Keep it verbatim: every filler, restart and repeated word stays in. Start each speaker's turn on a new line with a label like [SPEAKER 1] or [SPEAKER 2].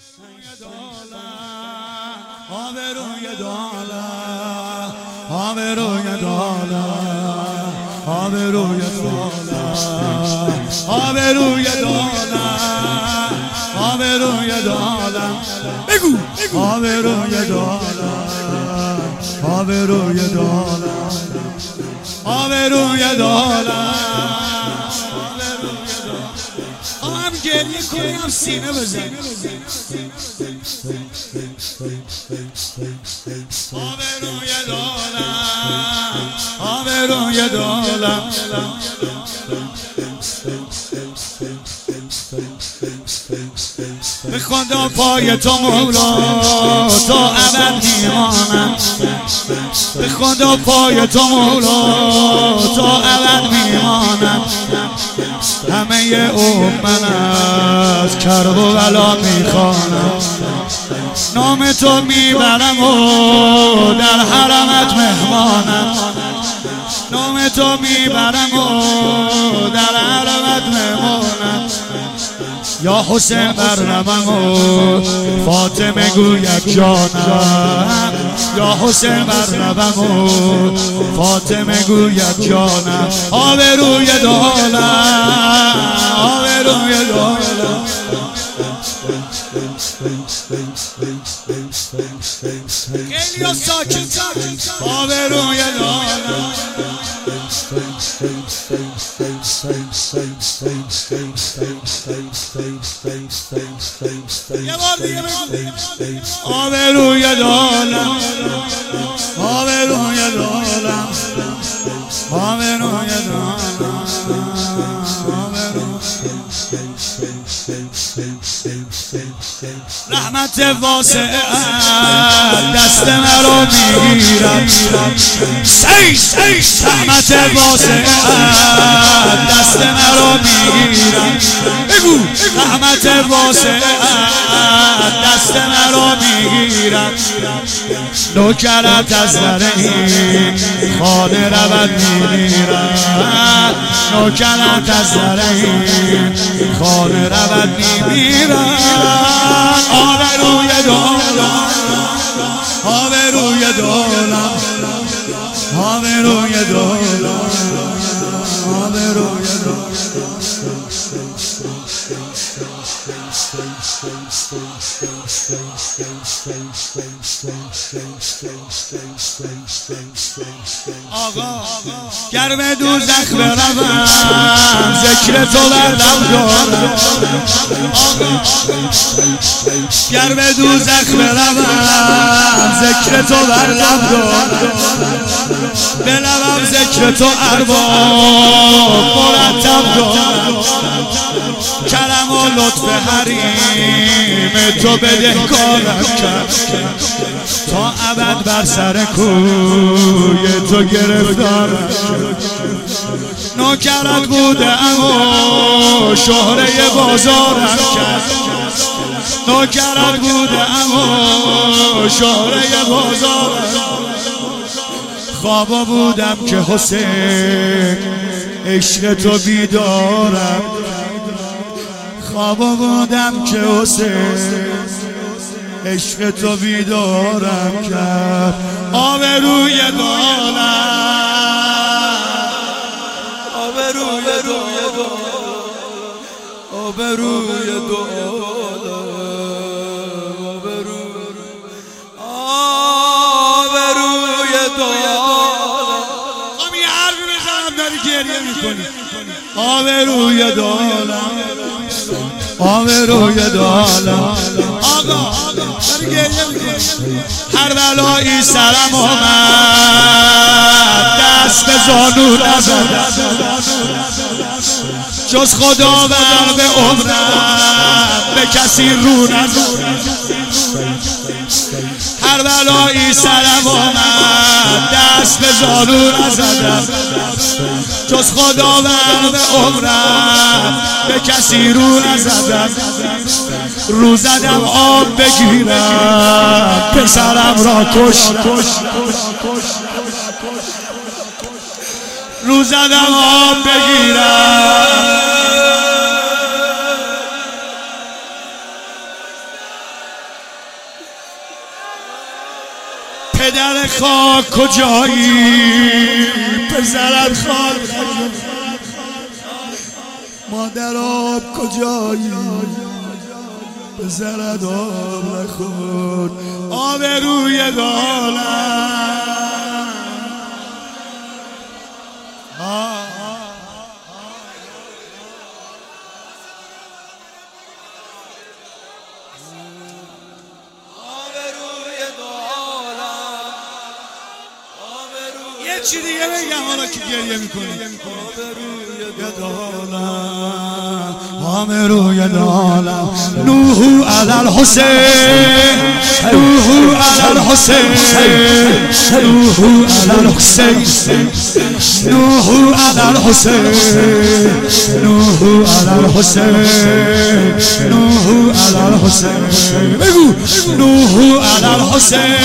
[SPEAKER 1] آبروی دولت آبروی دولت آبروی دولت آبروی دولت آبروی دولت بگو آبروی دولت آبروی دولت آبروی دولت هم گریه کنی هم سینه بزن آبروی دولت آبروی دولت به خدا پای تو مولا تا ابد میمانم به خدا پای تو مولا تا ابد میمانم همه عمر من از کرب و بلا میخوانم نام تو میبرم و در حرمت مهمانم نام تو میبرم و در حرمت مهمانم یا حسین برنمم و فاطمه گوید جانم یا حسین برنمم و فاطمه گوید جانم آبروی دولت آبروی دولت خیلی ها ساکن ساکن آبروی دولت یه بار دیگه بگو آبروی دولت آبروی دولت آبروی دولت رحمت واسع دست مرا میگیرد رحمت واسع دست مرا میگیرد بگو رحمت واسع دست مرا میگیرد نوکرت از در این خانه رود میمیرد نوکرت از در این خانه رود میمیرد آبروی دولت آبروی دولت آبروی دولت آبروی آقا گر به دوزخ بروم ذکر تو بر لب دارم گر به دوزخ بروم ذکر تو بر لب دارم به لبم ذکر تو ارباب مرتب دارم کرم و لطف حریم تو بدهکارم کرد تا ابد بر سر کوی تو گرفتارم نوکرت بودم و شهره بازارم کرد نوکرت بودم و شهره بازارم خوابا بودم که حسین عشق تو بیدارم خوابا بودم که حسین عشق تو بیدارم کرد آبروی دولت آبروی دولت آبروی دولت آبروی دولت خب یه حرفی بزنم داری گریه میکنی آبروی دولت آبروی دولت آقا داری گریه میکنی هر بلایی سرم آمد دست به زانو نزدم جز خداوند به عمرم به کسی رو نزدم هر بلایی سرم آمد دست به زانو نزدم جز خداوند به عمرم به کسی رو نزدم رو زدم آب بگیرم پسرم را کشتم رو زدم آب بگیرم پدر خاک کجایی پسرت خاک مادر آب کجایی پسرت آب نخور آبروی دالم یه چی دیگه بگم حالا که گریه میکنی آمروی دالم نوح علی الحسین نوح علی الحسین نوح علی الحسین نوح علی الحسین نوح علی الحسین نوح علی الحسین بگو نوح علی الحسین